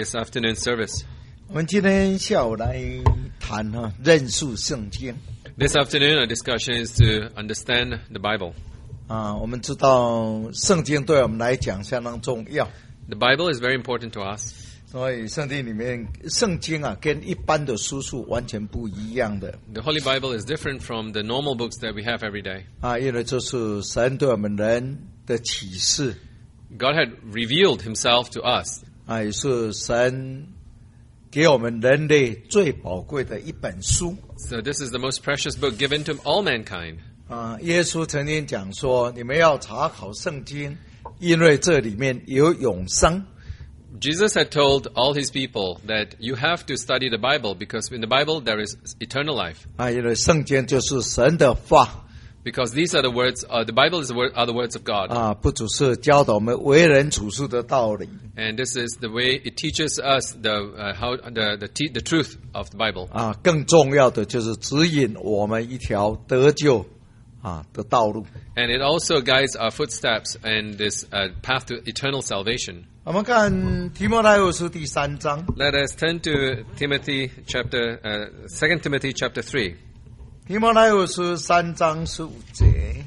This afternoon service. 我们今天下午来谈认识圣经。 This afternoon, our discussion is to understand the Bible. 我们知道圣经对我们来讲相当重要。 The Bible is very important to us. 所以圣经跟一般的书是完全不一样的。 The Holy Bible is different from the normal books that we have every day. 因为这是神对我们人的启示。 God had revealed Himself to us. 也是神给我们人类最宝贵的一本书。 So this is the most precious book given to all mankind. 耶稣曾经讲说，你们要查考圣经，因为这里面有永生。 Jesus had told all His people that you have to study the Bible because in the Bible there is eternal life. 因为圣经就是神的话。 Because these are the words, the Bible are the words of God. 不只是教导我们为人处事的道理。 And this is the way it teaches us the truth of the Bible. 更重要的就是指引我们一条得救的道路。 And it also guides our footsteps in this path to eternal salvation. 我们看提摩太后书第3章。 Let us turn to Timothy 2 Timothy chapter 3. 提摩太后书3章15节。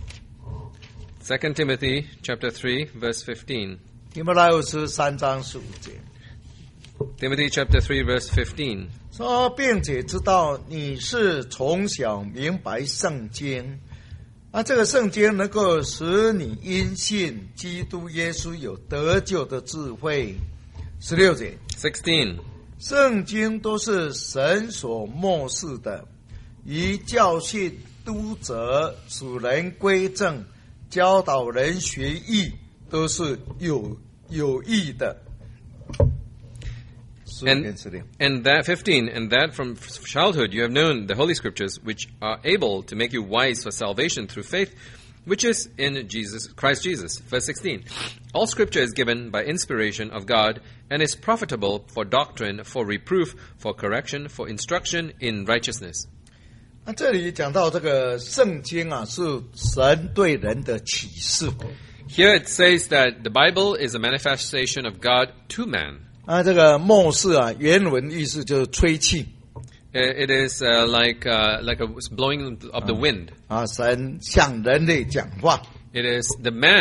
2 Timothy chapter 3 verse 15. 提摩太后书3章15节。 Timothy chapter 3 verse 15. 说，并且知道你是从小明白圣经，这个圣经能够使你因信基督耶稣有得救的智慧。16节。 16. 圣经都是神所默示的，以教训、督责、使人归正、教导人学义，都是有益的。 And that 15, and that from childhood you have known the Holy Scriptures, which are able to make you wise for salvation through faith, which is in Christ Jesus. Verse 16, all Scripture is given by inspiration of God, and is profitable for doctrine, for reproof, for correction, for instruction in righteousness. 这里讲到这个圣经是神对人的启示。 Here it says that the Bible is a manifestation of God to man. 这个默示原文意思就是吹气。 It is like a blowing of the wind. 神向人类讲话。 It is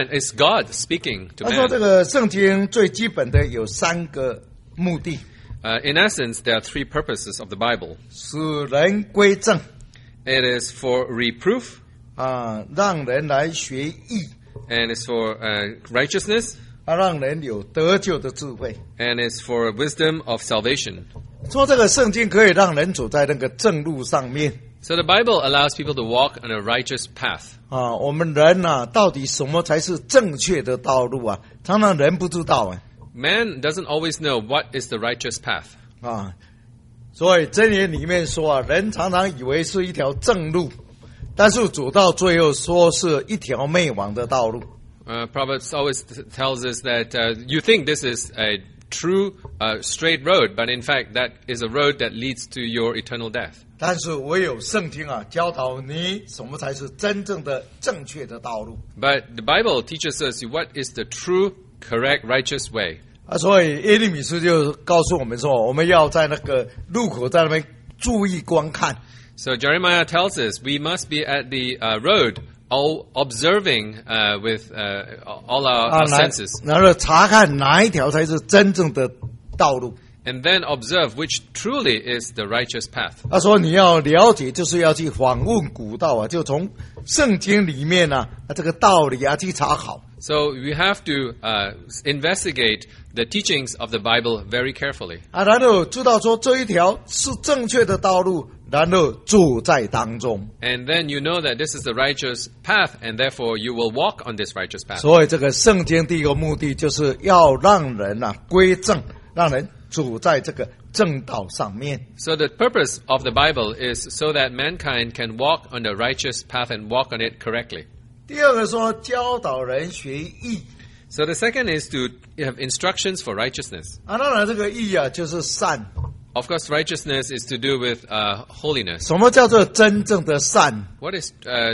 God speaking to man. 他说这个圣经最基本的有3个目的。 In essence, there are 3 purposes of the Bible. 使人归正。 It is for reproof. 让人来学义。 And it's for righteousness. 让人有得救的智慧。 And it's for wisdom of salvation. 说这个圣经可以让人走在那个正路上面。 So the Bible allows people to walk on a righteous path. 我们人到底什么才是正确的道路常常人不知道 Man doesn't always know what is the righteous path. 所以箴言里面说人常常以为是一条正路，但是走到最后说是一条灭亡的道路。 Proverbs always tells us that you think this is a true straight road, but in fact that is a road that leads to your eternal death. 但是唯有圣经教导你什么才是真正的正确的道路。 But the Bible teaches us what is the true, correct, righteous way. 所以耶利米书就告诉我们说，我们要在那个路口在那边注意观看。 So Jeremiah tells us we must be at the road, all observing with all our senses. 然后查看哪一条才是真正的道路。 And then observe which truly is the righteous path. 他说你要了解，就是要去访问古道就从圣经里面这个道理去查考。 So we have to investigate the teachings of the Bible very carefully. 然后知道说这一条是正确的道路，然后走在当中。 And then you know that this is the righteous path, and therefore you will walk on this righteous path. 所以这个圣经第一个目的就是要让人归正，让人走在这个正道上面。 So the purpose of the Bible is so that mankind can walk on the righteous path and walk on it correctly. 第二个说教导人学义。 So the second is to have instructions for righteousness. 当然这个义就是善。 Of course, righteousness is to do with holiness. 什么叫做真正的善？ What is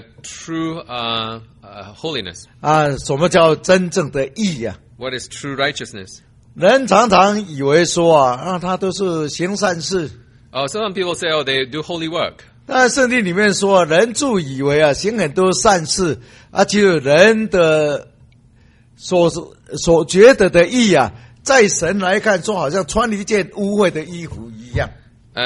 true holiness? 什么叫真正的义 What is true righteousness? 人常常以为说他都是行善事， Some people say, they do holy work. 但圣经里面说，人自以为行很多善事，其实人的所觉得的义在神来看说，好像穿了一件污秽的衣服一样。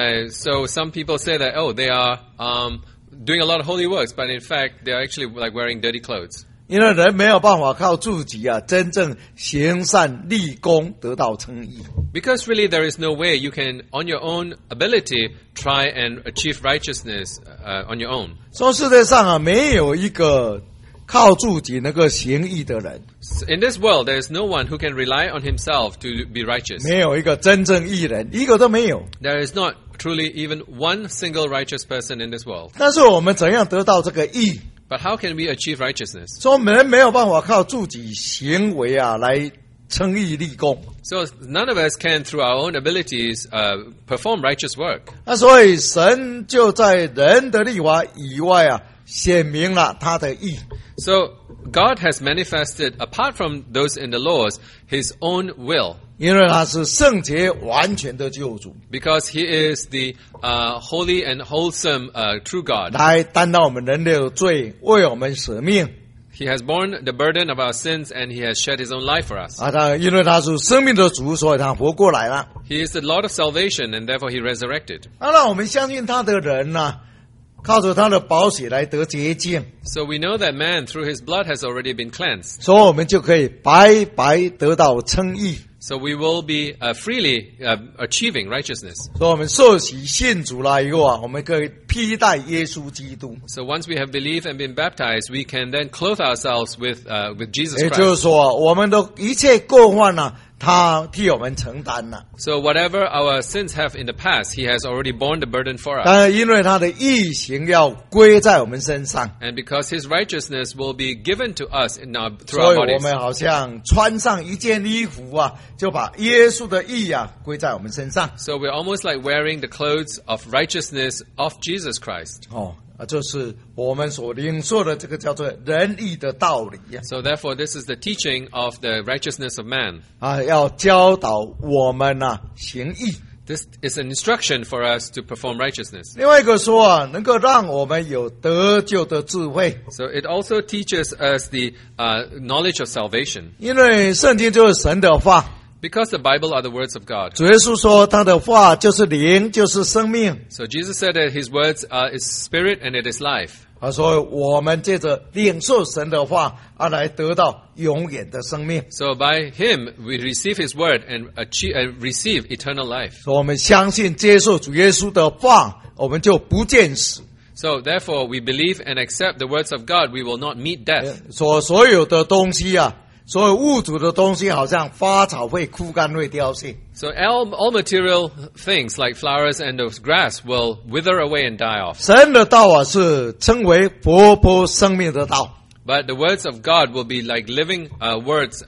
So some people say that, they are doing a lot of holy works, but in fact, they are actually like wearing dirty clothes. 因为人没有办法靠自己真正行善立功得到称义。 Because really there is no way you can, on your own ability, try and achieve righteousness on your own. 说世界上没有一个靠自己能够行义的人， In this world, there is no one who can rely on himself to be righteous. 没有一个真正义人，一个都没有。 There is not truly even one single righteous person in this world. 但是我们怎样得到这个义？ But how can we achieve righteousness? 说人没有办法靠自己行为来称义立功。 So none of us can, through our own abilities, perform righteous work. 所以神就在人的律法以外显明了他的义。 So God has manifested, apart from those in the laws, His own will. 因为他是圣洁完全的救主， Because He is the holy and wholesome true God. 来担当我们人类的罪，为我们舍命。 He has borne the burden of our sins and He has shed His own life for us. 因为他是生命的主，所以他活过来了。 He is the Lord of salvation and therefore He resurrected. 让我们相信他的人靠着他的宝血来得洁净， So we know that man, through his blood, has already been cleansed. 所以我们就可以白白得到称义。 So we will be freely achieving righteousness. 所以我们受洗信主了以后我们可以披戴耶稣基督。 So once we have believed and been baptized, we can then clothe ourselves with Jesus 也就是 Christ. 说我们的一切过犯他替我们承担了。 So whatever our sins have in the past, He has already borne the burden for us. 但因为他的义行要归在我们身上， And because His righteousness will be given to us through 所 our 以我 bodies. 们好像穿上一件衣服就把耶稣的义归在我们身上。 So we're almost like wearing the clothes of righteousness of Jesus Christ. 就是我们所领受的这个叫做仁义的道理 So therefore, this is the teaching of the righteousness of man. 要教导我们行义。 This is an instruction for us to perform righteousness. 另外一个说能够让我们有得救的智慧， So it also teaches us the knowledge of salvation. 因为圣经就是神的话。 Because the Bible are the words of God. 主耶稣说他的话就是灵，就是生命。 So Jesus said that His words is spirit and it is life. 所以我们借着领受神的话来得到永远的生命。 So by Him we receive His word and receive eternal life. 所以我们相信接受主耶稣的话，我们就不见死。 So therefore we believe and accept the words of God. We will not meet death. 所有的东西所有物质的东西好像花草会枯干会凋谢。 So all material things like flowers and the grass will wither away and die off. 神的道是称为活泼生命的道。 But the words of God will be like living words.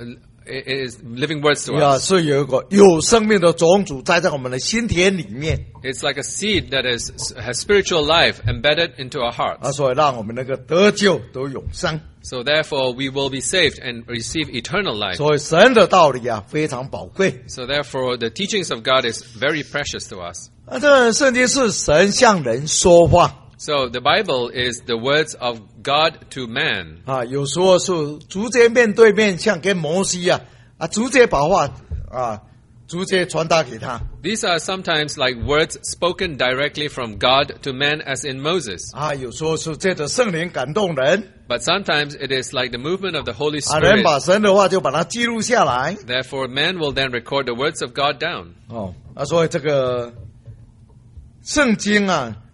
Is living words to us. 是有一个有生命的种子栽在我们的心田里面。 It's like a seed that has spiritual life embedded into our hearts. 所以让我们能够得救得永生。 So therefore we will be saved and receive eternal life. 所以神的道理非常宝贵。 So therefore the teachings of God is very precious to us. 这圣经是神向人说话。 So the Bible is the words of God to man. 有时候是直接面对面，像跟摩西直接把话直接传达给他。 These are sometimes like words spoken directly from God to man, as in Moses. 有时候是借着圣灵感动人。 But sometimes it is like the movement of the Holy 人 Spirit. 把神的话就把它记录下来。 Therefore man will then record the words of God down. 所以这个圣经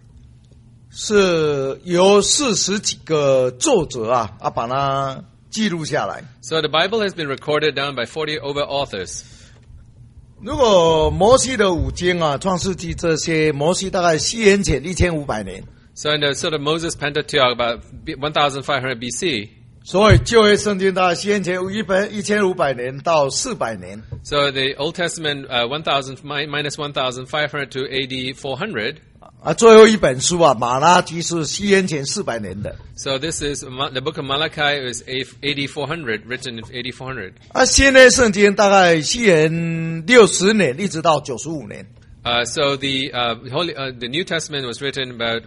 是由40几个作者把它记录下来。 So the Bible has been recorded down by 40 over authors. 如果摩西的五经创世纪这些，摩西大概西元前1500年。 So in the sort of Moses Pentateuch about 1500 BC. 所以旧约圣经大概西元前1500年到400年。 So the Old Testament 1000 minus 1500 to AD 400. 最后一本书啊，马拉基是西元前400年的。 So this is the book of Malachi is AD 400, written in AD 400. 新约圣经大概西元60年一直到95年。 So the New Testament was written about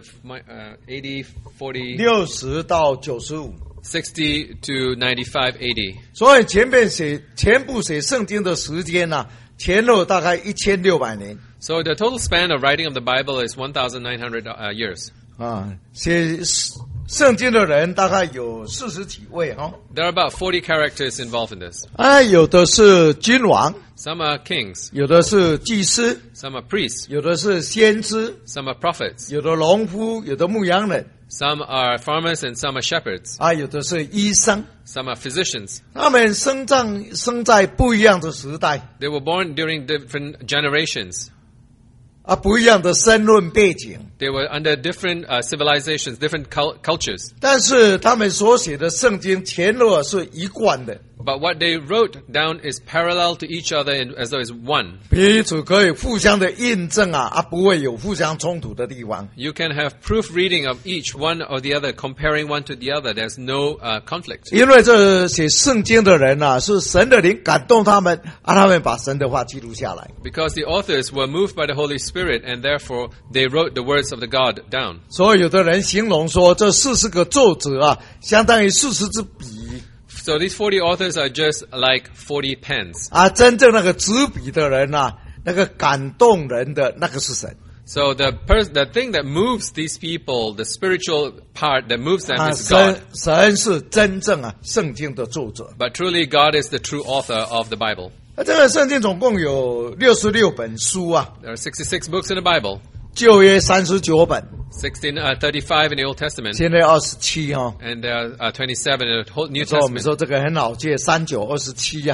AD 40, 60到95。 60 to 95 AD. 所以全部写圣经的时间啊，前后大概1600年。 So the total span of writing of the Bible is 1,900 years. 写圣经的人大概有40几位哈。 There are about 40 characters involved in this. 有的是君王， Some are kings, 有的是祭司， some are priests, 有的是先知， some are prophets, 有的农夫，有的牧羊人， some are farmers, and some are shepherds, 有的是医生。 some are physicians. 他们生在不一样的时代， They were born during different generations. 不一样的身份背景， They were under different civilizations, different cultures. 但是他们所写的圣经前后是一贯的， But what they wrote down is parallel to each other as though it's one. 彼此可以互相的印证不会有互相冲突的地方。 You can have proof reading of each one or the other, comparing one to the other. There's no conflict. 因为这写圣经的人是神的灵感动他们，他们把神的话记录下来。 Because the authors were moved by the Holy Spirit, and therefore they wrote the words of the God down. 所以有的人形容说，这40个作者相当于40支笔。 So these 40 authors are just like 40 pens. 真正那个执笔的人那个感动人的那个是神。 So the thing that moves these people, the spiritual part that moves them is 神 God. 神是真正圣经的作者。 But truly, God is the true author of the Bible. 这个圣经总共有66本书 There are 66 books in the Bible. 旧约39本， 35 in the Old Testament, 现在27 and there are 27 in the whole New 所以我们 Testament. 说这个很好记，3927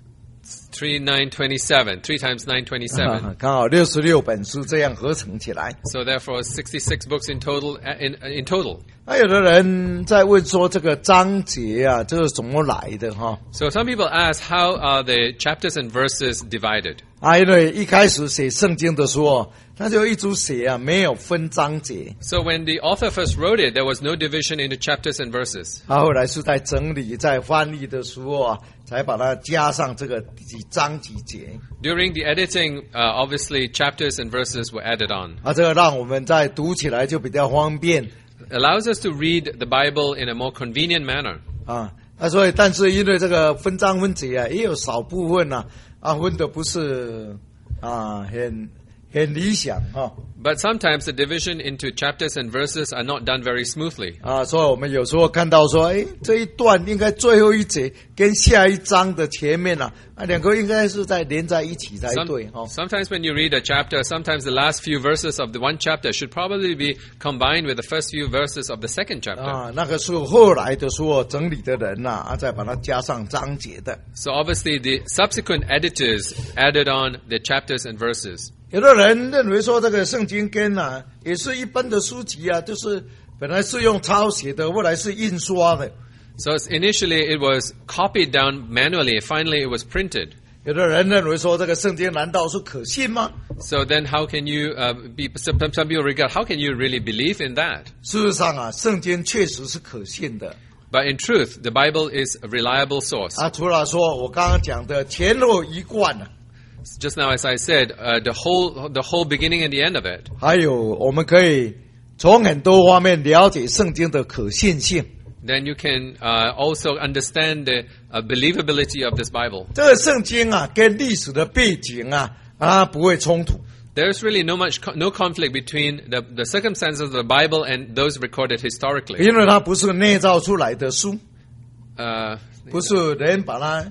3, 9, 27. 3 times 9, 27. 刚好66本书这样合成起来。 So therefore, 66 books in total. In total. 有的人在问说这个章节这是怎么来的 So some people ask, how are the chapters and verses divided? 因为一开始写圣经的时候，他就一直写没有分章节。 So when the author first wrote it, there was no division into chapters and verses. 后来是在整理、在翻译的时候才把它加上这个几章几节。 During the editing, obviously chapters and verses were added on. 这个让我们在读起来就比较方便。 Allows us to read the Bible in a more convenient manner. 所以但是因为这个分章分节也有少部分分的不是很理想 But sometimes the division into chapters and verses are not done very smoothly. 所以我们有时候看到说，这一段应该最后一节跟下一章的前面两个应该是在连在一起才对 Sometimes when you read a chapter, sometimes the last few verses of the one chapter should probably be combined with the first few verses of the second chapter. 那个是后来的时候整理的人再把它加上章节的。 So obviously the subsequent editors added on the chapters and verses. 有的人认为说这个圣经跟也是一般的书籍就是本来是用抄写的，后来是印刷的。 So initially it was copied down manually, finally it was printed. 有的人认为说这个圣经难道是可信吗？ So then how can you some people regard, how can you really believe in that? 事实上圣经确实是可信的。 But in truth, the Bible is a reliable source. 除了说我刚刚讲的前后一贯 Just now, as I said, the whole beginning and the end of it. 还有我们可以从很多方面了解圣经的可信性。 Then you can also understand the believability of this Bible. 这个圣经跟历史的背景不会冲突。 There's really no conflict between the circumstances of the Bible and those recorded historically. 因为它不是内造出来的书，不是人把它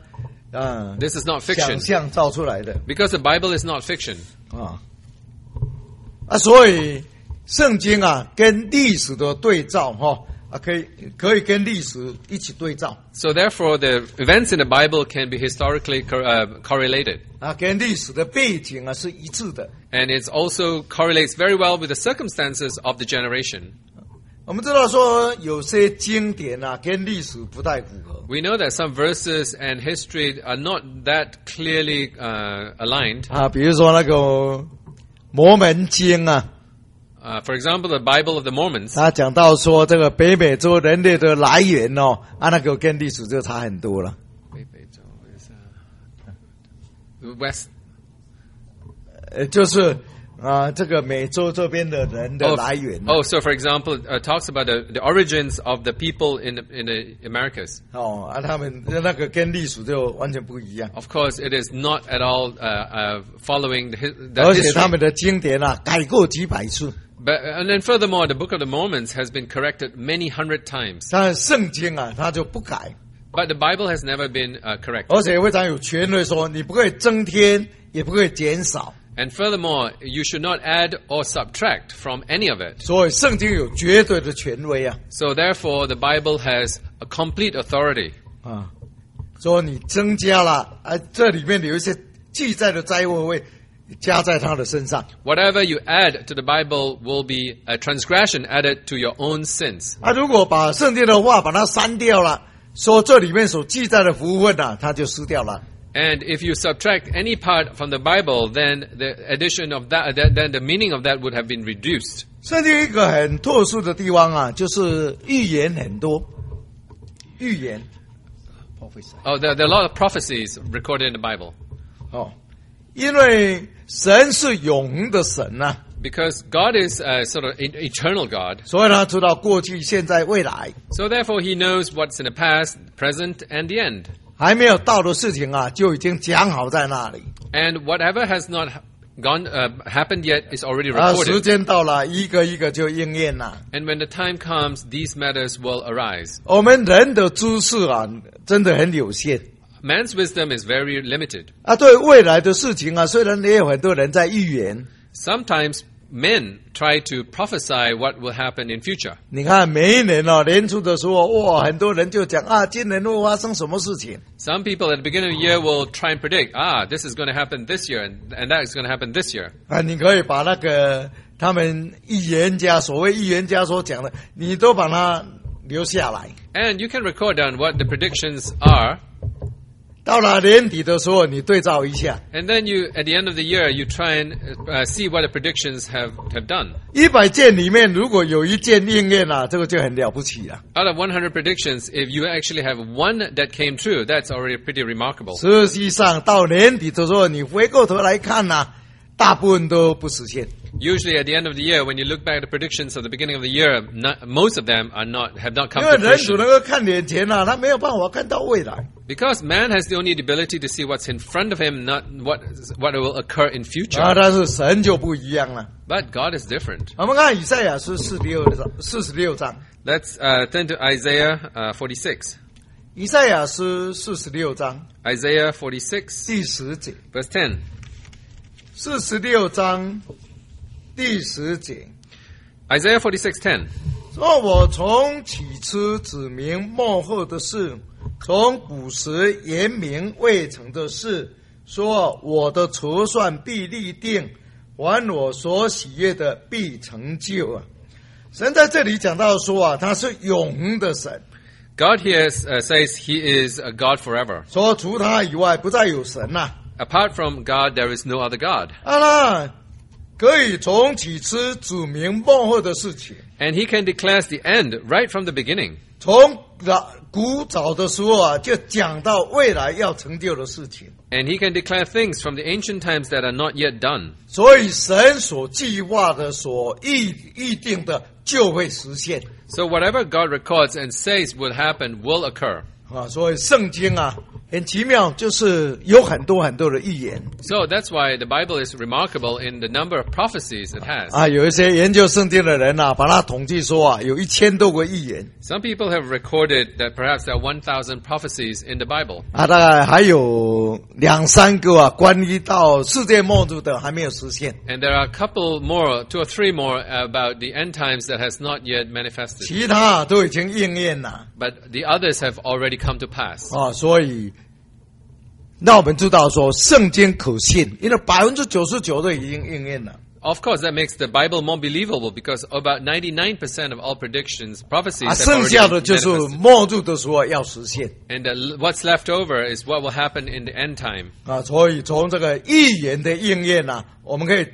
This is not 想 fiction. 象造出来的 Because the Bible is not fiction. 所以圣经跟历史的对照可以跟历史一起对照。 So therefore, the events in the Bible can be historically correlated. 跟历史的背景是一致的。 And it also correlates very well with the circumstances of the generation. 我们知道说有些经典跟历史不太符合。 We know that some verses and history are not that clearly aligned. 比如说那个摩门经 For example, the Bible of the Mormons. 他讲到说这个北美洲人类的来源哦，那个跟历史就差很多了。 West. 就是这个美洲这边的人的来源。 So for example, talks about the origins of the people in the Americas. 他们那个跟历史就完全不一样。 Of course, it is not at all following the 而且他 history. 们的经典改过几百次。 And then furthermore, the Book of the Mormons has been corrected many hundred times. 但圣经他就不改。 But the Bible has never been corrected. 而且非常有权威说，你不可以增添，也不可以减少。 And furthermore, you should not add or subtract from any of it. 所以圣经有绝对的权威啊。 So therefore, the Bible has a complete authority. 说你增加了，这里面有一些记载的灾祸会加在他的身上。 Whatever you add to the Bible will be a transgression added to your own sins. 如果把圣经的话把它删掉了，说这里面所记载的福分它就失掉了。 And if you subtract any part from the Bible, then the addition of that, then the meaning of that would have been reduced. 圣经一个很特殊的地方就是预言很多，预言。 There are a lot of prophecies recorded in the Bible. 因为神是永恒的神 Because God is a sort of eternal God. 所以他知道过去、现在、未来。 So therefore, He knows what's in the past, present, and the end. 还没有到的事情就已经讲好在那里。 And whatever has not happened yet is already 时 recorded. 间到了，一个一个就应验了。 And when the time comes, these matters will arise. 我们人的知识真的很有限。 Man's wisdom is very limited. 对未来的事情虽然也有很多人在预言。 Sometimes men try to prophesy what will happen in future. 你看每一年年初的时候，哇，很多人就讲今年会发生什么事情。 Some people at the beginning of the year will try and predict, this is going to happen this year, and that is going to happen this year. 你可以把那个他们所谓预言家所讲的，你都把它留下来。 And you can record down what the predictions are. 到了年底的时候，你对照一下。 And then at the end of the year, you try and see what the predictions have done. 100件里面，如果有一件应验这个就很了不起了。 Out of 100 predictions, if you actually have one that came true, that's already pretty remarkable. 实际上，到年底的时候，你回过头来看大部分都不实现。 Usually, at the end of the year, when you look back at the predictions of the beginning of the year, most of them have not come 因为 to 人只 fruition. 能够看眼前他没有办法看到未来。 Because man has the only ability to see what's in front of him, not what will occur in future. 但是神就不一样了。 But God is different. 我们看以赛亚书46章。 Let's turn to Isaiah 46. 以赛亚书46章 Isaiah 46, 第10节。 verse 10. 46章第10节。 Isaiah 46:10. 说我从起初指明末后的事，从古时言明未成的事，说我的筹算必立定，凡我所喜悦的必成就神在这里讲到说他是永恒的神。 God here says He is a God forever. 说除他以外不再有神 Apart from God, there is no other God. 可以从起初指明末后的事情。 And He can declare the end right from the beginning. 从古早的时候就讲到未来要成就的事情。 And He can declare things from the ancient times that are not yet done. 所以神所计划的、所预定的就会实现。 So whatever God records and says will happen will occur. 所以圣经很奇妙，就是有很多很多的预言。 So that's why the Bible is remarkable in the number of prophecies it has. 有一些研究圣经的人把它统计说有1000多个预言。 Some people have recorded that perhaps there are 1,000 prophecies in the Bible. 大概还有2-3个关于到世界末日的还没有实现。 And there are a couple more, 2 or 3 more about the end times that has not yet manifested. 其他都已经应验了。 But the others have already come to pass. 所以那我们知道说圣经可信，因为99%都已经应验了。 Of course, that makes the Bible more believable because about 99% of all predictions, prophecies have 剩 already 下 been 的就是 manifested. 末日的时候要实现。 And what's left over is what will happen in the end time. 所以从这个预言的应验我们可以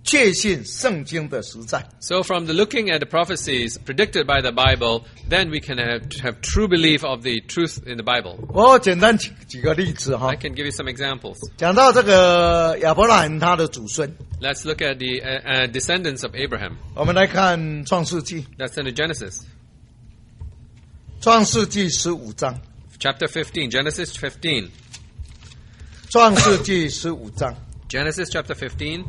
确信圣经的实在。 So from the looking at the prophecies predicted by the Bible, then we can have true belief of the truth in the Bible. 我简单举个例子哈 I，can give you some examples. 讲到这个亚伯拉罕他的祖孙， Let's look at the descendants of Abraham. 我们来看创世纪， That's in the Genesis. 创世纪15章， Chapter 15, Genesis 15. 创世纪15章。 Genesis chapter 15.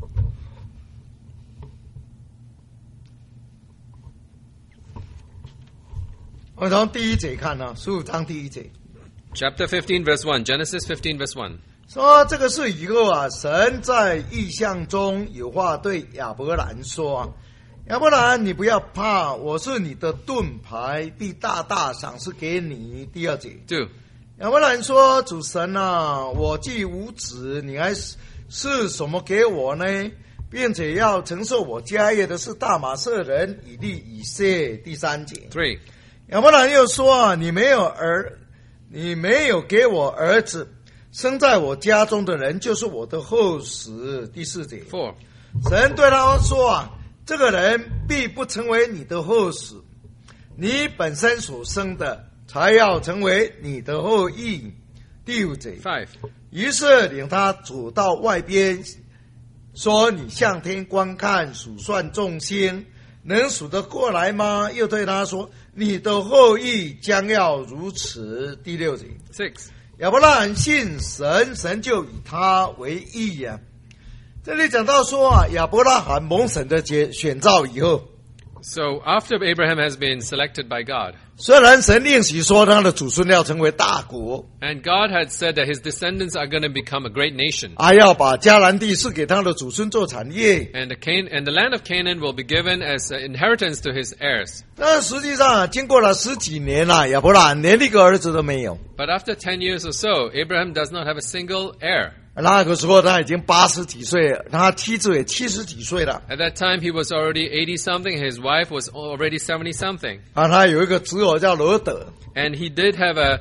我从第一节看呢，15章第一节 Chapter 15, verse 1. Genesis 15, verse 1. 说，这个是以后啊，神在异象中有话对亚伯兰说啊，亚伯兰，你不要怕，我是你的盾牌，必大大赏赐给你。第二节， 2. 亚伯兰说：“主神啊，我既无子，你还是什么给我呢？并且要承受我家业的是大马色人以利以谢。”第三节， 3. 亚伯兰又说：“啊，你没有给我儿子，生在我家中的人就是我的后嗣。”第四节， 4. 神对他说：“啊，这个人必不成为你的后嗣，你本身所生的才要成为你的后裔。”第五节， 5. 于是领他走到外边，说：“你向天观看，数算众星，能数得过来吗？”又对他说：“你的后裔将要如此。”第六节， 6. 亚伯拉罕信神，神就以他为义啊。这里讲到说啊，亚伯拉罕蒙神的选召以后， So after Abraham has been selected by God, 虽然神应许说他的祖孙要成为大国， and God had said that his descendants are going to become a great nation, 还要把迦南地赐给他的祖孙做产业， and the land of Canaan will be given as an inheritance to his heirs. 但实际上啊，经过了10几年了，亚伯拉罕连一个儿子都没有。 But after 10 years or so, Abraham does not have a single heir. 那个时候他已经80几岁，他妻子也70几岁了。 At that time, he was already 80-something. His wife was already 70-something. 啊，他有一个侄儿叫罗德 And he did have a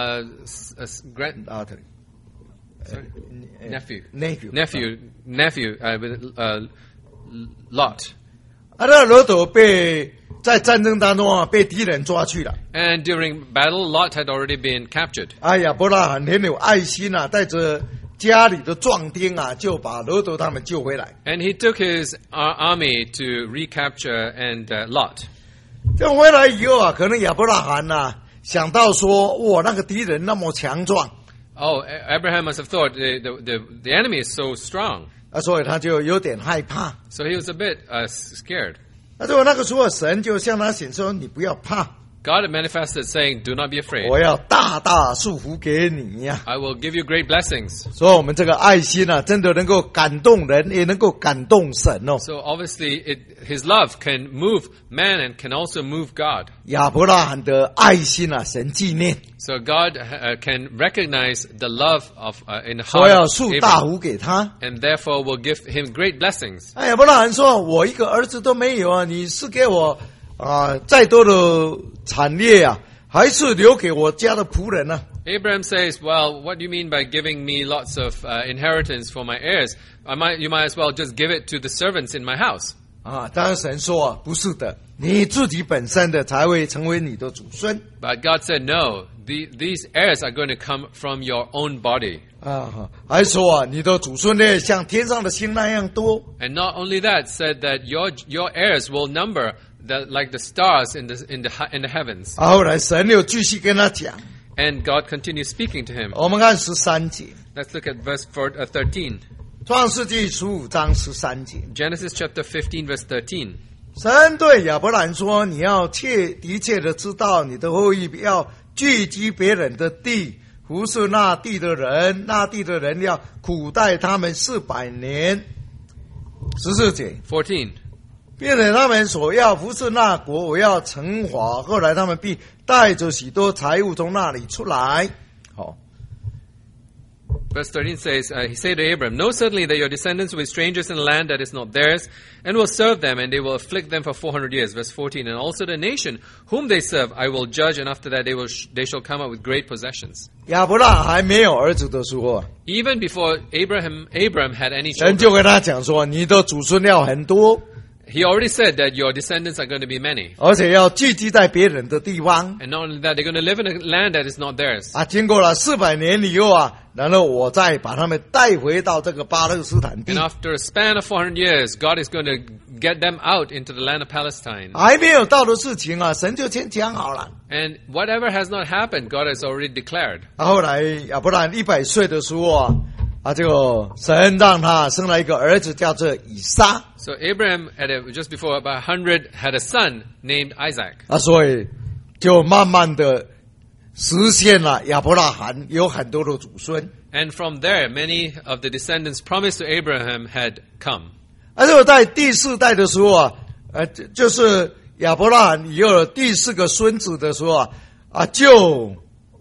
啊，对， nephew with Lot. 啊，那罗德在战争当中啊被敌人抓去了。 And during battle, Lot had already been captured. 啊，亚伯拉罕很有爱心啊，带着家里的壮丁啊，就把罗德他们救回来。 And he took his army to recapture and Lot. 这回来以后啊，可能亚伯拉罕啊想到说，哇，那个敌人那么强壮， Oh, Abraham must have thought the enemy is so strong. 啊，所以他就有点害怕。 So he was a bit scared. 那结果那个时候神就向他显说，你不要怕， God had manifested saying, do not be afraid. 我要大大祝福给你呀、 I will give you great blessings. 所以我们这个爱心啊，真的能够感动人，也能够感动神哦。 So obviously his love can move man and can also move God. 亚伯拉罕的爱心啊，神纪念， So God can recognize the love of in the 说 heart 要 of 赐大 Abraham, 福给他。 and therefore will give him great blessings. 哎，亚伯拉罕说：“我一个儿子都没有啊，你是给我再多的产业啊，还是留给我家的仆人呢、 Abraham says, well, what do you mean by giving me lots of inheritance for my heirs? You might as well just give it to the servants in my house. 当然神说啊，不是的，你自己本身的才会成为你的祖孙 But God said, no, these heirs are going to come from your own body. 还说啊，你的祖孙呢像天上的星那样多。 And not only that, said that your heirs will number like the stars in the heavens. 后来神又继续跟他讲， And God continues speaking to him. 我们看13节， Let's look at verse 13. 创世纪15章13节， Genesis chapter 15, verse 13. 神对亚伯兰说：“你要的确的知道，你的后裔要聚集别人的地，服侍那地的人，那地的人要苦待他们400年。”14节， 14. 并且他们所要服侍那国，我要惩罚。后来他们必带着许多财物从那里出来。好， Verse 13 says, he said to Abram, Know certainly that your descendants will be strangers in a land that is not theirs, and will serve them, and they will afflict them for 400 years. Verse 14, And also the nation whom they serve I will judge, and after that they shall come up with great possessions. 亚伯拉罕还没有儿子的时候啊， Even before Abram had any 神 children, 就跟他讲说，你的祖孙要很多， he already said that your descendants are going to be many. 而且要聚集在别人的地方 And not only that, they're going to live in a land that is not theirs. 啊。经过了400年以后啊，然后我再把他们带回到这个巴勒斯坦地 And。after a span of 400 years, God is going to get them out into the land of Palestine. 还没有到的事情啊，神就先讲好了。 And whatever has not happened, God has already declared. 后来亚伯拉罕100岁的时候啊，这个神让他生了一个儿子，叫做以撒 So Abraham, just before about 100, had a son named Isaac. 啊，所以就慢慢的实现了亚伯拉罕有很多的祖孙。 And from there, many of the descendants promised to Abraham had come. 而且在第4代的时候啊，就是亚伯拉罕有了第4个孙子的时候啊，就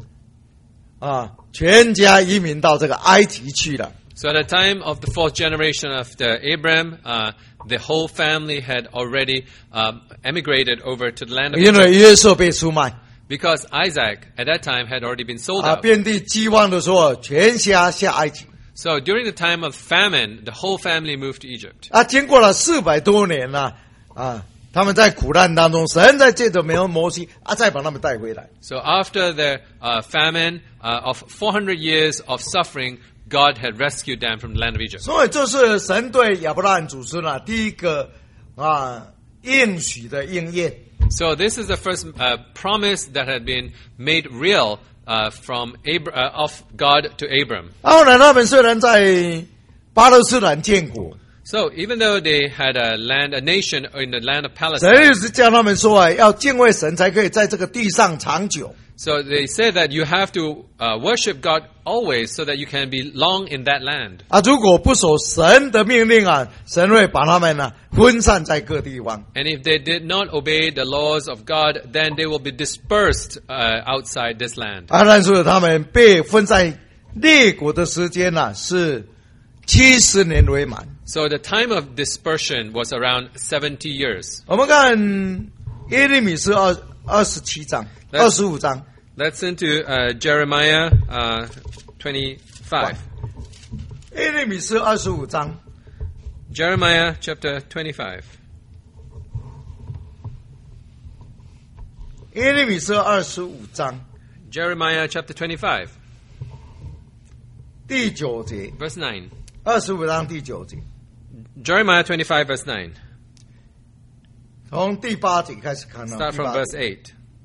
全家移民到这个埃及去了。 So at the time of the 4th generation after Abraham, the whole family had already emigrated over to the land of 因为 Egypt. 约瑟被出卖 Because Isaac, at that time, had already been sold 啊， out. 遍地饥荒的时候，全家下埃及 So during the time of famine, the whole family moved to Egypt. 啊。经过了400多年了他们在苦难当中，神在借着摩西再把他们带回来。 So after the famine of 400 years of suffering, God had rescued them from the land of Egypt. 所以这是神对亚伯拉罕祖孙第一个应许的应验。 So this is the first promise that had been made real of God to Abram. 后来他们虽然在巴勒斯坦建国， So even though they had a nation in the land of 神 Palestine, 也是叫他们说要敬畏神，才可以在这个地上长久。 so they said that you have to worship God always so that you can be long in that land. 如果不守神的命令神会把他们分散在各地方。 And if they did not obey the laws of God, then they will be dispersed outside this land. 但是他们被分在列国的时间是70年为满。 So the time of dispersion was around 70 years. 我们看耶利米书27章、25章。 Let's into Jeremiah 25. 耶利米书25章。 Jeremiah chapter 25. 耶利米书25章 Jeremiah chapter 25, 第9节， verse 9. 25章第9节， Jeremiah 25, verse 9. 从第8节开始看到。 Start from verse 8.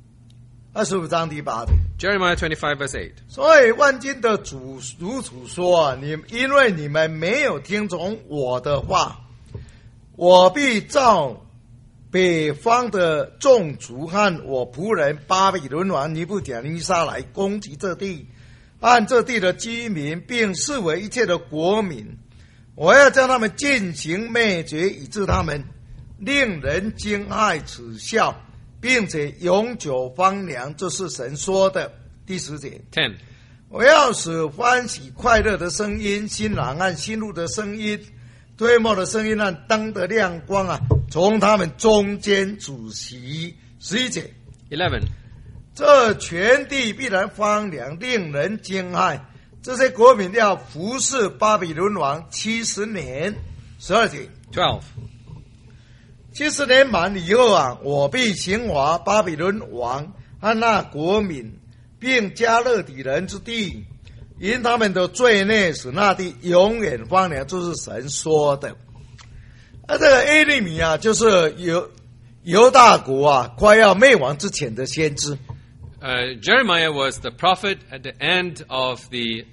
25章第8节。 Jeremiah 25, verse 8. 所以万军的主如此说因为你们没有听从我的话，我必照北方的众族和我仆人巴比伦王尼布甲尼撒来攻击这地，按这地的居民，并视为一切的国民。我要将他们进行灭绝，以致他们令人惊骇耻笑，并且永久荒凉。这是神说的。第10节。 10. 我要使欢喜快乐的声音、新郎和新妇的声音、推磨的声音和灯的亮光从他们中间止息。11节。 11. 这全地必然荒凉，令人惊骇。这些国民要服侍巴比伦王70年。12节。 12. 70年满以后我必刑罚巴比伦王和那国民，并加勒底人之地，因他们的罪孽使那地永远荒凉。这是神说的。这个耶利米就是犹大国快要灭亡之前的先知。 Jeremiah was the prophet at the end of the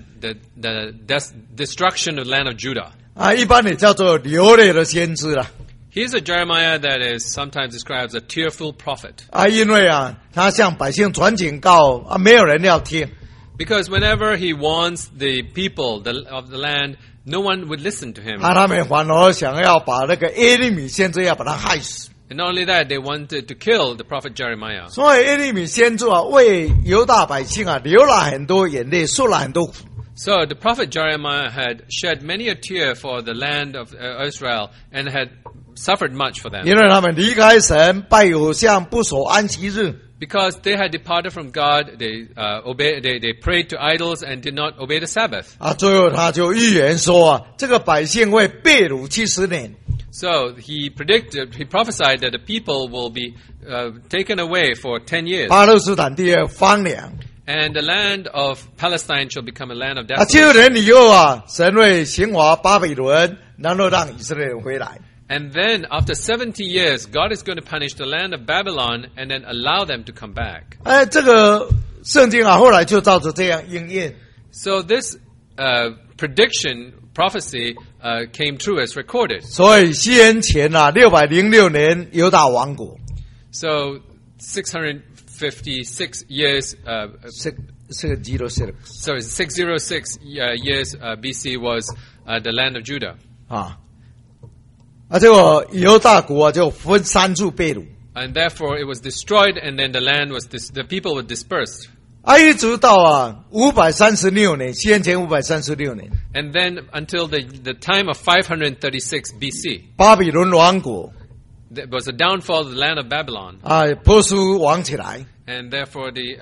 destruction of the land of Judah. 一般也叫做流泪的先知啦。 He's a Jeremiah that is sometimes described as a tearful prophet. 因为他向百姓传警告没有人要听。 Because whenever he warns the people of the land, no one would listen to him. 他们反而想要把那个耶利米先知要把他害死。 And not only that, they wanted to kill the prophet Jeremiah. 所以耶利米先知为犹大百姓流了很多眼泪，受了很多苦。 So the prophet Jeremiah had shed many a tear for the land of Israel and had suffered much for them 因为他们离开神，拜偶像，不守安息日。 because they had departed from God. They prayed to idols and did not obey the Sabbath. 最后他就预言说这个百姓会被掳70年。 So he prophesied that the people will be taken away for 10 years. 巴勒斯坦地荒凉。 And the land of Palestine shall become a land of 70 desolation. 年以后神会刑罚巴比伦，然后让以色列人回来。 And then after 70 years, God is going to punish the land of Babylon and then allow them to come back. 这个圣经后来就照着这样应验。 So this prediction, prophecy, came true as recorded. 所以西元前606年犹大亡国。 So 656 years, 606 sorry, 606 years BC was the land of Judah. 这个犹大国就分3处被掳。 And therefore it was destroyed, and then the land was the people were dispersed. 一直到536年，西元前536年， And then until the time of 536 BC, 巴比伦亡国， there was a downfall of the land of Babylon. 波斯王起来， And therefore the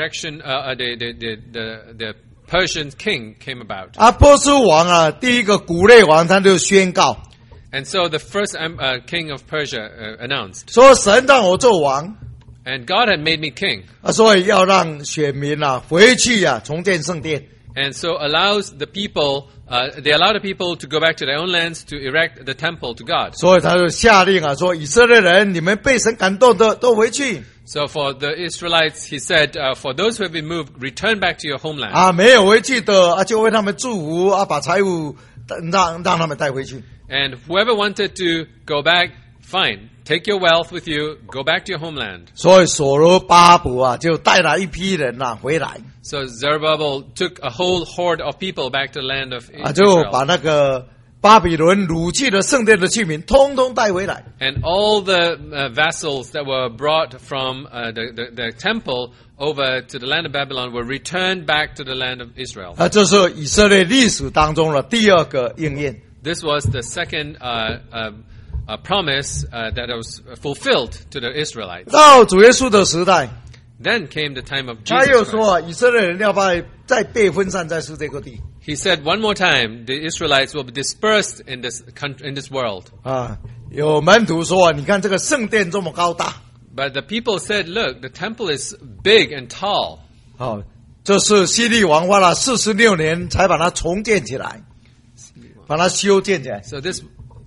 the Persian king came about. 波斯王第一个古列王他就宣告， And so the first king of Persia announced, 说神让我做王， and God had made me king. 所以要让选民回去重建圣殿。 And so allows the people, they allow the people to go back to their own lands to erect the temple to God. 所以他就下令说以色列人，你们被神感动的都回去。 So for the Israelites, he said, for those who have been moved, return back to your homeland. 没有回去的就为他们祝福把财物让他们带回去。 And whoever wanted to go back, fine. Take your wealth with you, go back to your homeland. 所以所罗巴伯就带了一批人回来。 So Zerubbabel took a whole horde of people back to the land of 就把 Israel. 那个巴比伦掳去的圣殿的器皿通通带回来。 And all the vassals that were brought from the temple over to the land of Babylon were returned back to the land of Israel. 这是以色列历史当中的第二个应验。 This was the second promise that was fulfilled to the Israelites. 到主耶稣的时代， Then came the time of 他又 Jesus Christ. 说以色列人要再被分散在世界各地。 He said one more time, the Israelites will be dispersed in this country, in this world. 有门徒说，你看这个圣殿这么高大。 But the people said, look, the temple is big and tall. 这是希律王花了46年才把它重建起来，把它修建起来。 So this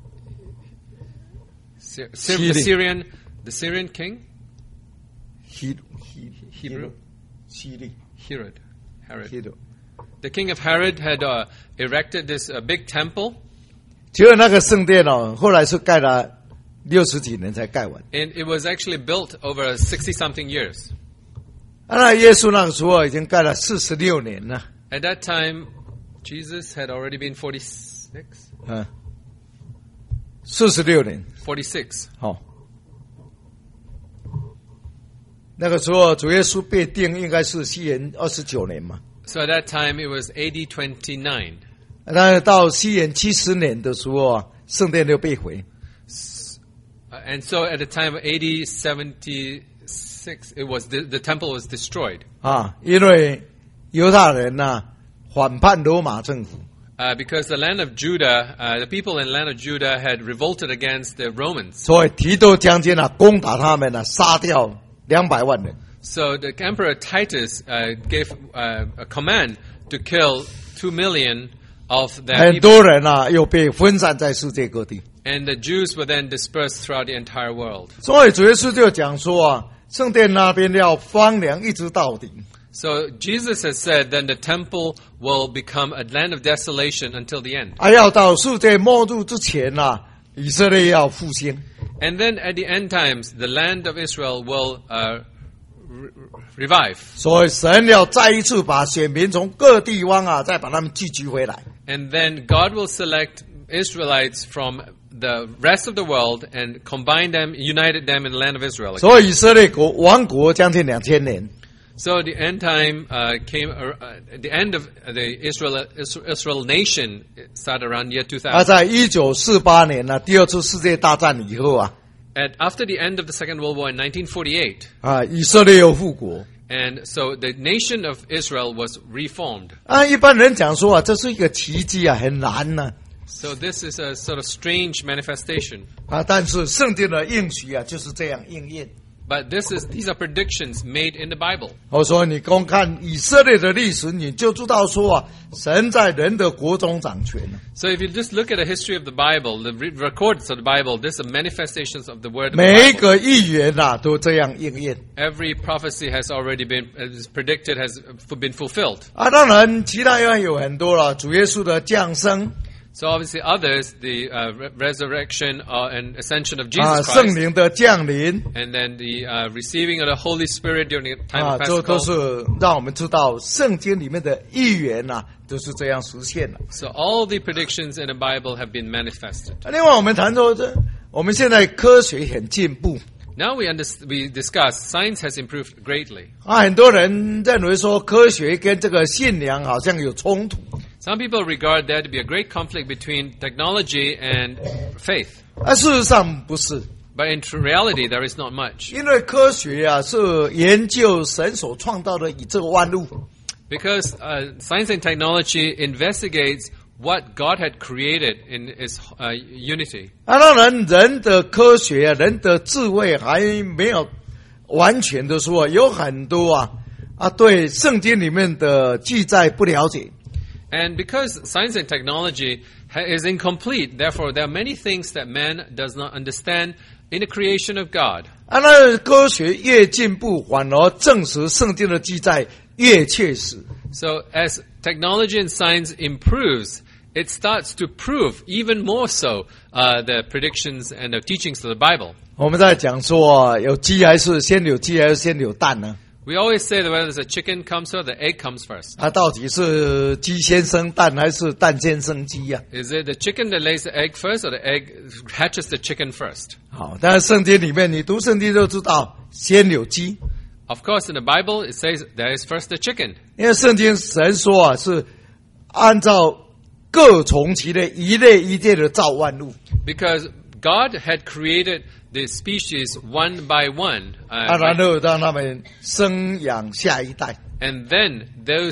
the Syrian king? Hebrew? Herod. The king of Herod had erected this big temple. 结果那个圣殿后来是盖了60几年才盖完。 And it was actually built over 60-something years. 那耶稣那个时候已经盖了46年了。 At that time, Jesus had already been 46? 46年。 46. 那个时候主耶稣被定应该是西元29年嘛。 So at that time, it was AD 29. 那到西元70年的时候圣殿就被毁。 And so at the time of AD 76, it was the temple was destroyed. 因为犹太人反叛罗马政府。 Because the land of Judah, the people in the land of Judah had revolted against the Romans. 所以提多将军攻打他们杀掉200万人。 So the Emperor Titus gave a command to kill 2 million of their 很 people. 多人又被分散在世界各地。 And the Jews were then dispersed throughout the entire world. 所以主耶稣就讲说圣殿那边要荒凉一直到底。 So Jesus has said then the temple will become a land of desolation until the end. 要到世界末日之前以色列要复兴。 And then at the end times, the land of Israel will revive. 所以神要再一次把选民从各地方再把他们聚集回来。 And then God will select Israelites from the rest of the world and combine them, united them in the land of Israel. 所以以色列国亡国将近2000年。 So the end time came. The end of the Israel nation started around year 2000. 在1948年呢，第二次世界大战以后啊， And after the end of the Second World War in 1948, 以色列又复国。 and so the nation of Israel was reformed. 一般人讲说这是一个奇迹啊，很难呢。 So this is a sort of strange manifestation. 但是圣经的应许啊，就是这样应验。 But these are predictions made in the Bible. 我说你光看以色列的历史，你就知道说啊，神在人的国中掌权。 So if you just look at the history of the Bible, the records of the Bible, these are manifestations of the word of the 每一 Bible. 个预言啊，都这样应验。 Every prophecy has already been predicted, has been fulfilled. 当然其他也有很多了，主耶稣的降生。 So obviously others, the resurrection and ascension of Jesus 圣 Christ, 灵的降临 and then the receiving of the Holy Spirit during the time of 这都 Pascal. 是让我们知道圣经里面的预言啊，都是这样实现的。 So all the predictions in the Bible have been manifested. 另外，我们谈说我们现在科学很进步 Now we discuss science has improved greatly. 很多人认为说科学跟这个信仰好像有冲突 Some people regard there to be a great conflict between technology and faith. 事实上不是， But in reality, there is not much. 因为科学啊是研究神所创造的宇宙万物 Because science and technology investigates what God had created in His unity. 当然人的科学啊，人的智慧还没有完全的说，有很多对圣经里面的记载不了解。 And because science and technology is incomplete, therefore there are many things that man does not understand in the creation of God. 那科学越进步，反而证实圣经的记载越确实。 So as technology and science improves, it starts to prove even more so the predictions and the teachings of the Bible. 我们在讲说有鸡还是先有鸡还是先有蛋呢？ We always say that whether the chicken comes first, the egg comes first. 到底是鸡先生蛋还是蛋先生鸡呀？ Is it the chicken that lays the egg first or the egg hatches the chicken first? 好，但是圣经里面你读圣经就知道，先有鸡， Of course, in the Bible, it says there is first the chicken. 因为圣经神说是按照各从其类，一类一类的造万物。 Because God had created the species one by one. 然后让他们生养下一代。 And then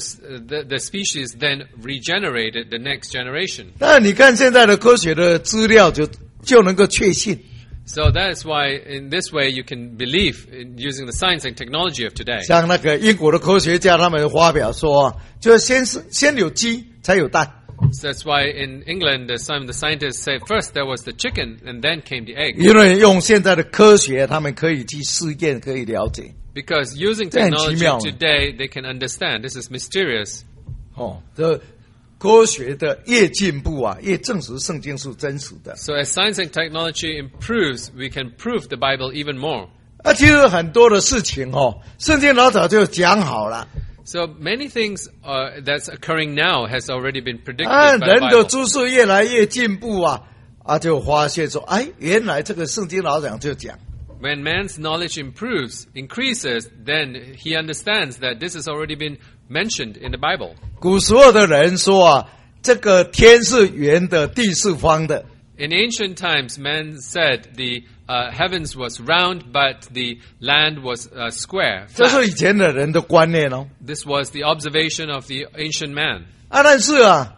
the species then regenerated the next generation. 但你看现在的科学的资料就能够确信。 So that's why in this way you can believe in using the science and technology of today. 像那个英国的科学家，他们发表说，就是先有鸡才有蛋。 So that's why in England, some of the scientists say first there was the chicken and then came the egg. 因为用现在的科学，他们可以去试验，可以了解。 Because using technology today, they can understand. This is mysterious. 这科学的越进步越证实圣经是真实的。 So as science and technology improves, we can prove the Bible even more. 其实很多的事情圣经老早就讲好了。 So many things that's occurring now has already been predicted by the 人的 Bible. 知识越来越进步就发现说，原来这个圣经老讲就讲。 When man's knowledge increases, then he understands that this has already been mentioned in the Bible. 古时候的人说这个天是圆的，地是方的。 In ancient times, man said the heavens was round, but the land was square. 这是 Flat. 以前的人的观念 This was the observation of the ancient man. 但是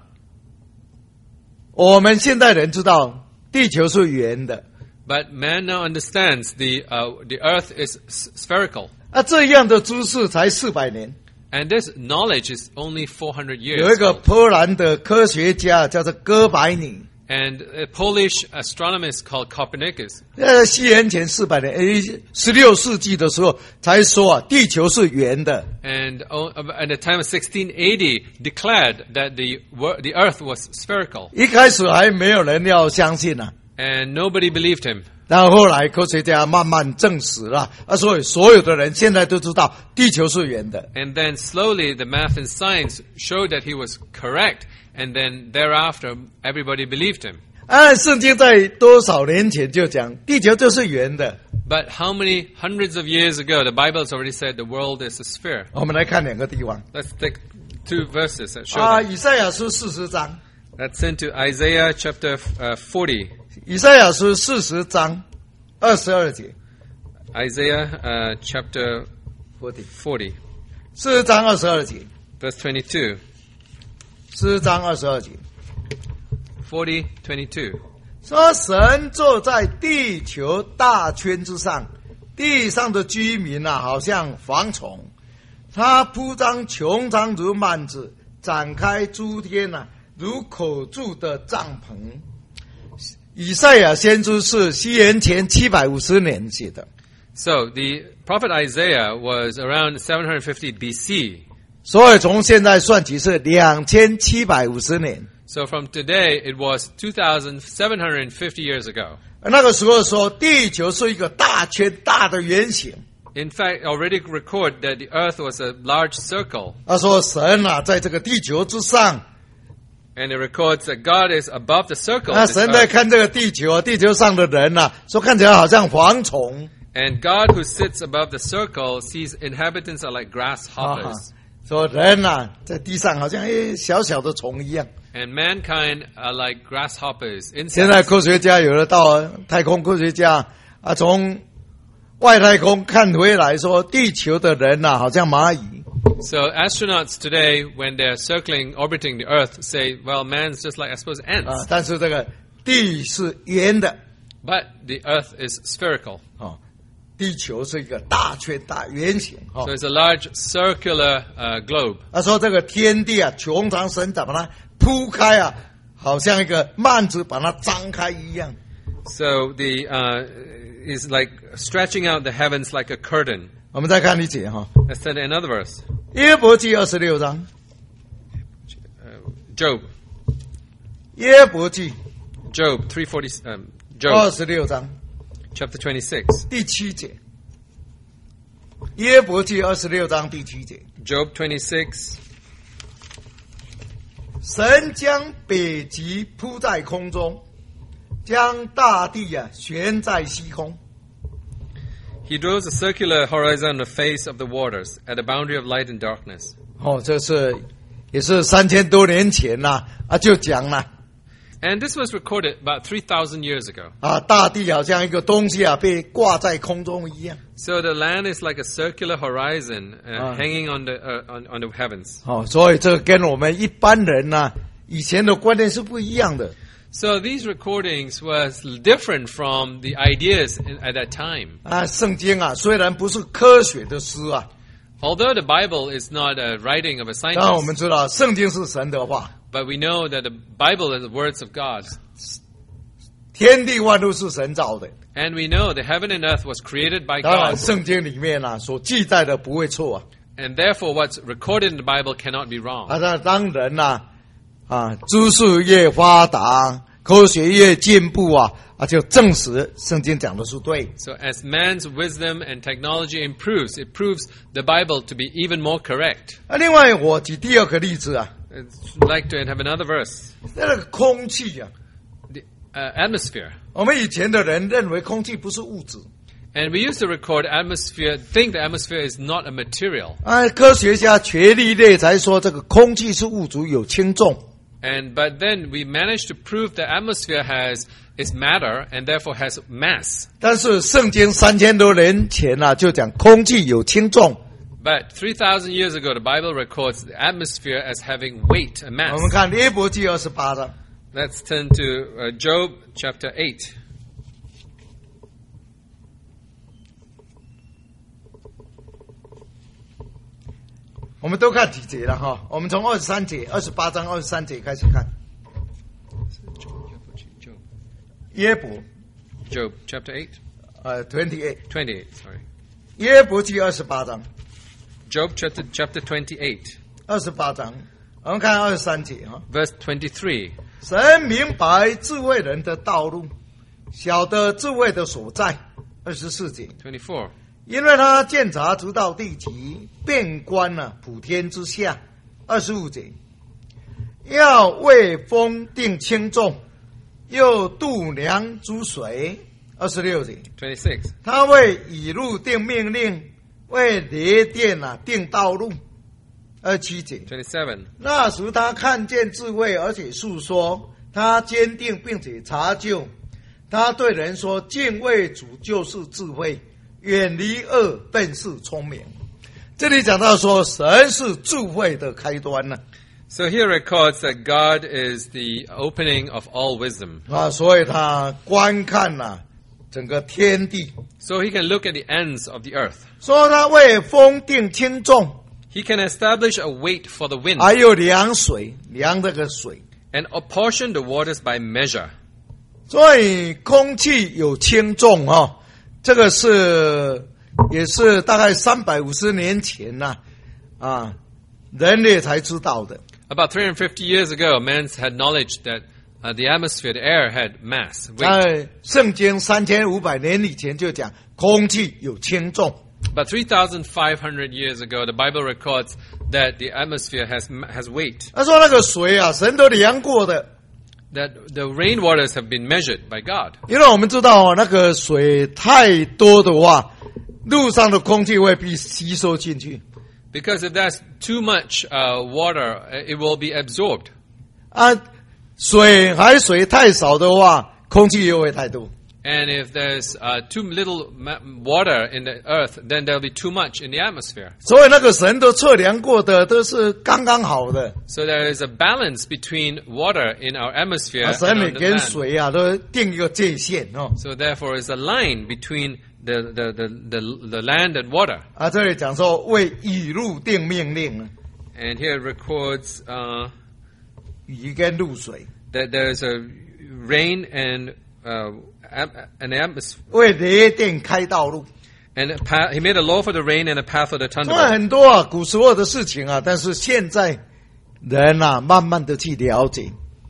我们现代人知道地球是圆的。 But man now understands the earth is spherical. 这样的知识才400年。 And this knowledge is only 400 years 有一个 old. 波兰的科学家叫做哥白尼。 And a Polish astronomer called Copernicus. 西元前400年，16世纪的时候才说地球是圆的。 And at the time of 1680, declared that the earth was spherical. 一开始还没有人要相信 And nobody believed him. 然后后来科学家慢慢证实了，所以所有的人现在都知道地球是圆的。 And then slowly the math and science showed that he was correct. And then thereafter, everybody believed him. 圣经在多少年前就讲地球就是圆的。 But how many hundreds of years ago, the Bible has already said the world is a sphere. 我们来看2个地方 Let's take 2 verses that show 啊， that. 以赛亚书40章， Let's turn to Isaiah chapter 40. 以赛亚书40章22节， Isaiah chapter 40 40, 40章22节， verse 22. 40章22节， 40:22. 说神坐在地球大圈之上，地上的居民啊，好像蝗虫，他铺张穹苍如幔子，展开诸天啊，如口住的帐篷。以赛亚先知是西元前750年写的， So the prophet Isaiah was around 750 BC. 所以从现在算起是2750年。 So from today, it was 2,750 years ago. 那个时候说，地球是一个大圈大的圆形。 In fact, already record that the earth was a large circle. 他说神啊，在这个地球之上。 And it records that God is above the circle. 那 of this 神在 earth. 看这个地球，地球上的人啊，说看起来好像蝗虫。 And God who sits above the circle sees inhabitants are like grasshoppers. 说人啊，在地上好像小小的虫一样。 And mankind are like grasshoppers, 现在 insects. 科学家有了到太空科学家啊，从外太空看回来说，地球的人啊，好像蚂蚁。 So astronauts today, when they're circling, orbiting the earth, say, well, man's just like, I suppose, 啊 ants. 但是这个地是圆的， But the earth is spherical. 哦，地球是一个大圈大圆形。哦 So，it's a large circular globe. 他说这个天地啊，穹苍神把它铺开啊，好像一个幔子把它张开一样。 So the is like stretching out the heavens like a curtain. 我们再看一节哈， Let's turn to another verse. 约伯记26章， Job. 约伯记 Job 340. Job 26章 chapter 26. 第7节，约伯记26章第7节， Job 26. 神将北极铺在空中，将大地啊悬在虚空。 He draws a circular horizon on the face of the waters at the boundary of light and darkness. 哦，这是也是3000多年前呐就讲了 And this was recorded about 3,000 years ago. 大地好像一个东西啊被挂在空中一样。 So the land is like a circular horizon hanging on the on the heavens. 哦，所以这个跟我们一般人呐以前的观念是不一样的。 So these recordings was different from the ideas at that time. 圣经啊虽然不是科学的诗啊， Although the Bible is not a writing of a 当然我们 scientist, 知道圣经是神的话， but we know that the Bible is the words of God. 天地万物是神造的。 And we know that heaven and earth was created by 当然 God. 圣经里面啊所记载的不会错啊。 And therefore what's recorded in the Bible cannot be wrong. 当人知识越发达，科学越进步就证实圣经讲的是对。 So as man's wisdom and technology improves, it proves the Bible to be even more correct. 另外我举第2个例子啊， I'd like to have another verse. 那个空气啊， The atmosphere. 我们以前的人认为空气不是物质， And we used to record atmosphere, think the atmosphere is not a material. 科学家伽利略才说这个空气是物质有轻重。 But then we managed to prove the atmosphere is matter and therefore has mass. 但是圣经3000多年前就讲空气有轻重。 But 3,000 years ago, the Bible records the atmosphere as having weight and 我 mass. 们看约伯记28章， Let's turn to Job chapter 8. 我们都看几节了哈。我们从23节，28章23节开始看。约伯 Job chapter 8? 28， 28, sorry. 约伯记28章 Job chapter 28, ，28章，我们看23节哈。 verse 23. 神明白智慧人的道路，晓得智慧的所在。24节， 24. 因为他鉴察直到地极，遍观普天之下。25节，要为风定轻重，又度量诸水。 26节， 26. 他为以路定命令，为雷电定道路。27节， 27. 那时他看见智慧，而且述说，他坚定并且查究。他对人说：敬畏主就是智慧，远离恶便是聪明。这里讲到说，神是智慧的开端呢。 So here records that God is the opening of all wisdom. 所以他观看整个天地， So he can look at the ends of the earth. 说他为风定轻重， He can establish a weight for the wind 还有量水，量这个水。 and apportion the waters by measure. 所以空气有轻重这个也是大概350年前人类才知道的。 About 350 years ago, man had knowledge that the atmosphere, the air had mass, weight. 在圣经3500年以前就讲空气有轻重。 But 3,500 years ago, the Bible records that the atmosphere has weight. 他说那个水神都量过的。 That the rainwaters have been measured by God. 因为我们知道那个水太多的话，路上的空气会被吸收进去。 Because if there's too much water, it will be absorbed. 海水太少的话，空气又会太多。 And if there's too little water in the earth, then there'll be too much in the atmosphere. 所以那个神都测量过的，都是刚刚好的。 So there is a balance between water in our atmosphere 神 and 每 on the 跟 land. 水都定一个界限 So therefore, is a line between the land and water. 这里讲说为雨露定命令 And here it records 雨跟露水， that there is a rain and an atmosphere. 为雷电开道路。 And he made a law for the rain and a path for the 所以 thunderbolt. 很多古时候的事情但是现在人慢慢的去了解。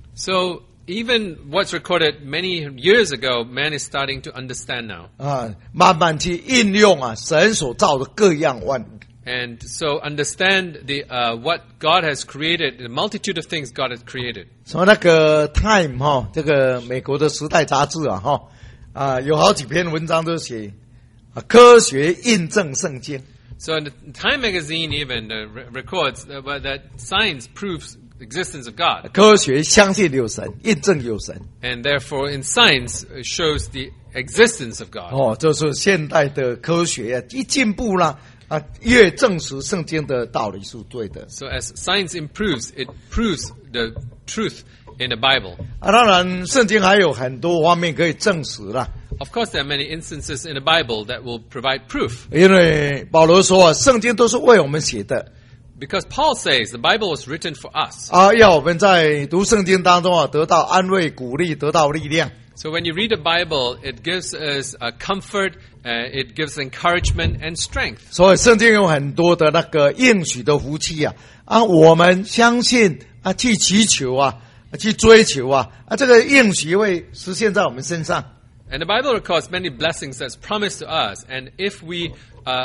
So even what's recorded many years ago, man is starting to understand now. 慢慢去应用神所造的各样万物。 And so understand what God has created, the multitude of things God has created. 所以那个 Time 这个美国的时代杂志有好几篇文章都写科学印证圣经。 So in the Time magazine even records that science proves the existence of God. 科学相信有神，印证有神。 And therefore in science it shows the existence of God. 就是现代的科学一进步了越证实圣经的道理是对的。 So as science improves, it proves the truth in the Bible. 当然圣经还有很多方面可以证实啦。 Of course, there are many instances in the Bible that will provide proof. 因为保罗说圣经都是为我们写的。 Because Paul says the Bible was written for us. 要我们在读圣经当中得到安慰、鼓励，得到力量。 So when you read the Bible, it gives us comfort, it gives encouragement and strength. 所以圣经有很多的那个应许的福气我们相信去祈求去追求这个应许会实现在我们身上。 And the Bible records many blessings that's promised to us. And if we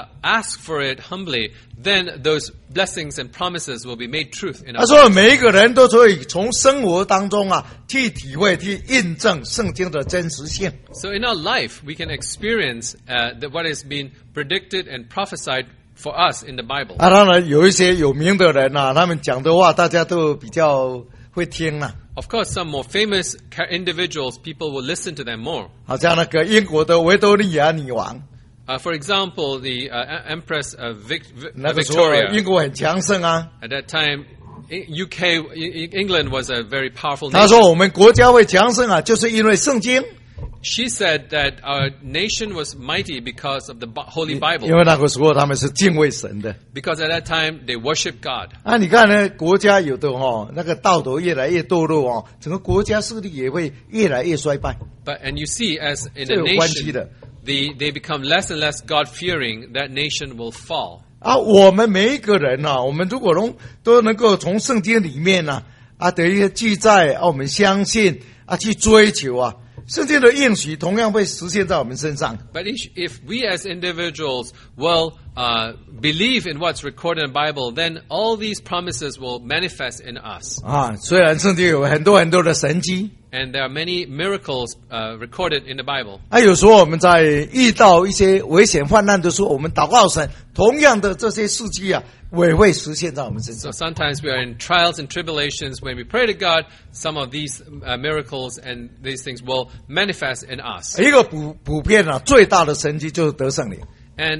ask for it humbly, then those blessings and promises will be made truth in our 他说每一个人都可以从生活当中去体会、去印证圣经的真实性。 So in our life, we can experience what has been predicted and prophesied for us in the Bible. 当然有一些有名的人他们讲的话大家都比较会听 Of course, some more famous individuals, people will listen to them more. 好像那个英国的维多利亚女王 For example, the Empress 那个时候 Victoria. 英国很强盛 At that time, England was a very powerful 他 nation. 说我们国家会强盛就是因为圣经。 She said that our nation was mighty because of the Holy 因 Bible. 为那个时候他们是敬畏神的 Because at that time, they worshiped God. 你看呢，国家有的那个道德越来越堕落整个国家势力也会越来越衰败。 And you see, as in 这 a 有关系 nation, 的。 they become less and less God-fearing, that nation will fall. 我们每一个人我们如果都能够从圣经里面得一些记载我们相信去追求圣经的应许同样会实现在我们身上。 But if we as individuals will believe in what's recorded in the Bible, then all these promises will manifest in us. 虽然圣经有很多很多的神迹 And there are many miracles recorded in the Bible. 有时候我们在遇到一些危险患难的时候，我们祷告神，同样的这些事迹啊，也会实现在我们身上。 So sometimes we are in trials and tribulations. When we pray to God, some of these miracles and these things will manifest in us. 一个普遍啊，最大的神迹就是得圣灵。 And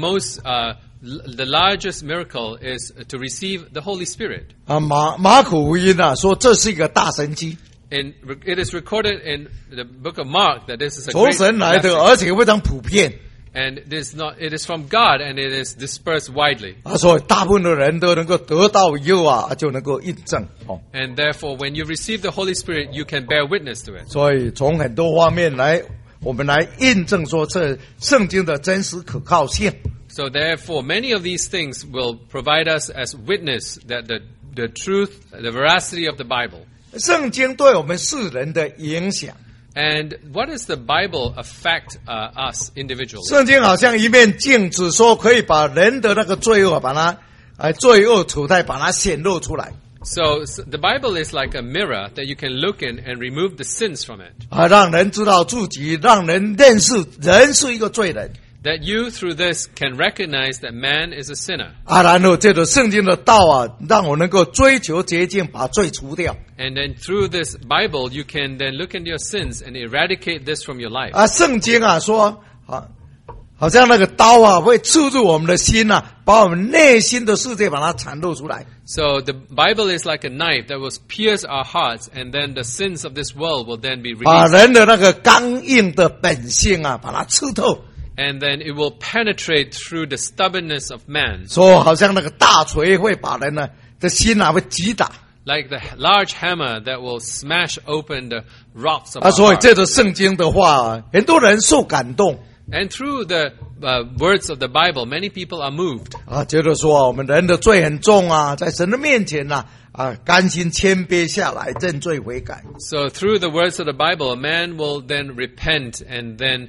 the largest miracle is to receive the Holy Spirit. 啊，马可福音啊，说这是一个大神迹， And it is recorded in the book of Mark that this is a 从 great 神来的， blessing. 而且非常普遍。 And it is from God and it is dispersed widely. 啊，所以大部分的人都能够得到以后啊，就能够印证哦。 And therefore, when you receive the Holy Spirit, you can bear witness to it. 所以从很多方面来，我们来印证说这圣经的真实可靠性。 So therefore, many of these things will provide us as witness that the truth, the veracity of the Bible. 圣经对我们世人的影响， And what does the Bible affect us individually? 圣经好像一面镜子，说可以把人的那个罪恶，把它罪恶处态，把它显露出来， So the Bible is like a mirror that you can look in and remove the sins from it. 啊，让人知道自己，让人认识人是一个罪人。 That you through this can recognize that man is a sinner. 啊，然后借着圣经的道啊，让我能够追求洁净，把罪除掉。 And then through this Bible, you can then look into your sins and eradicate this from your life. 啊，圣经啊说啊，好像那个刀啊会刺入我们的心啊，把我们内心的世界把它袒露出来。 So the Bible is like a knife that will pierce our hearts, and then the sins of this world will then be 把 released. 人的那个刚硬的本性啊，把它刺透。 And then it will penetrate through the stubbornness of man. 说好像那个大锤会把人呢的心啊会击打。 Like the large hammer that will smash open the rocks of 啊， our 所以 heart. 借着圣经的话啊，很多人受感动 And through the words of the Bible, many people are moved. 啊，觉得说我们人的罪很重啊，在神的面前呐啊，甘心谦卑下来，认罪悔改。 So through the words of the Bible, a man will then repent and then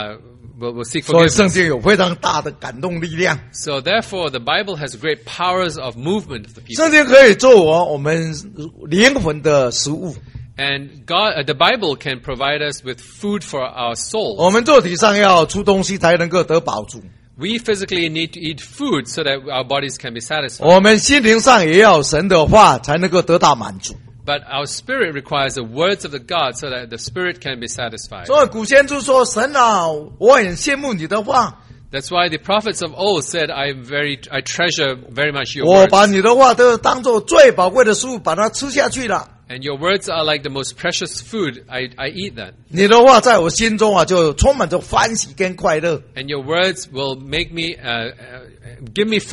will seek 所以圣 forgiveness. 经有非常大的感动力量， So therefore, the Bible has great powers of movement of the people. 圣经可以做我们灵魂的食物。 And the Bible can provide us with food for our 我 soul. 们肉体上要出东西才能够得饱足， We physically need to eat food so that our bodies can be satisfied. 我们心灵上也要有神的话才能够得到满足。 But our spirit requires the words of the God so that the spirit can be satisfied. 所以古先知说：“神啊，我很羡慕你的话， That's why the prophets of old said, I treasure very much your 我 words. 把你的话都当作最宝贵的食物，把它吃下去了。 And your words are like the most precious food. I eat that. 你的话在我心中啊，就充满着欢喜跟快乐。 And your words will make me, make me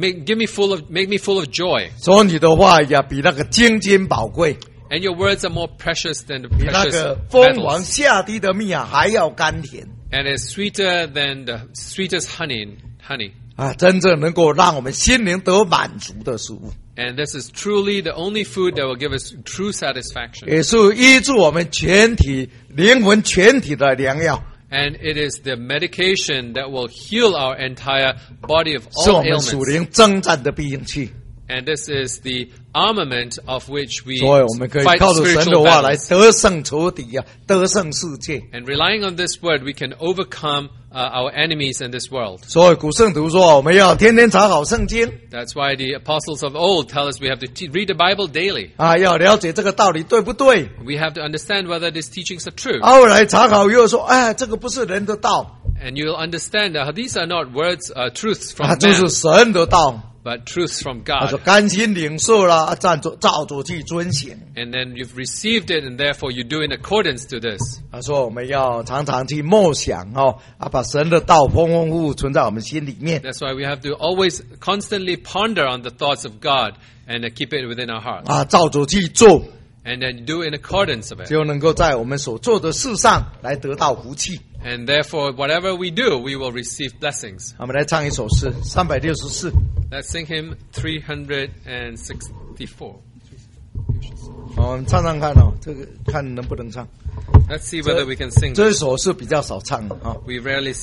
full of joy. 所以你的话也比那个金金宝贵， And your words are more precious than the 比那 precious 个蜂王 metals. 下滴的蜜啊还要甘甜 And it's sweeter than the sweetest honey. 啊！真正能够让我们心灵得满足的食物， And this is truly the only food that will give us true satisfaction. 也是医治我们全体灵魂全体的良药， And it is the medication that will heal our entire body of 是我 all 们属 ailments. 灵征战的必应器。 And this is the armament of which we 所以我们可以 fight 靠着神的 spiritual 话来 battles. 得胜仇敌啊，得胜世界。 And relying on this word, we can overcome our enemies in this world. 所以古圣徒说，我们要天天查考圣经 That's why the apostles of old tell us we have to read the Bible daily. 啊，要了解这个道理对不对？ We have to understand whether these teachings are true. 后来查考又说，哎，这个不是人的道 And you'll understand that these are not words, truths 啊， from 这是 man, 神的道。 but truths from 他说 God. 甘心领受啦，照着去遵行。 And then you've received it, and therefore you do in accordance to this. 他说我们要常常去默想哦，啊，把神的道丰丰富富存在我们心里面 That's why we have to always constantly ponder on the thoughts of God and keep it within our heart. 啊，照着去做， And then do in accordance of it. 就能够在我们所做的事上来得到福气。 And therefore, whatever we do, we will receive blessings. 我们来唱一首诗，364。 Let's sing hymn 364. 我们唱唱看哦，这个看能不能唱。 Let's see whether we can sing 这 this. 首是比较少唱的啊。 We rarely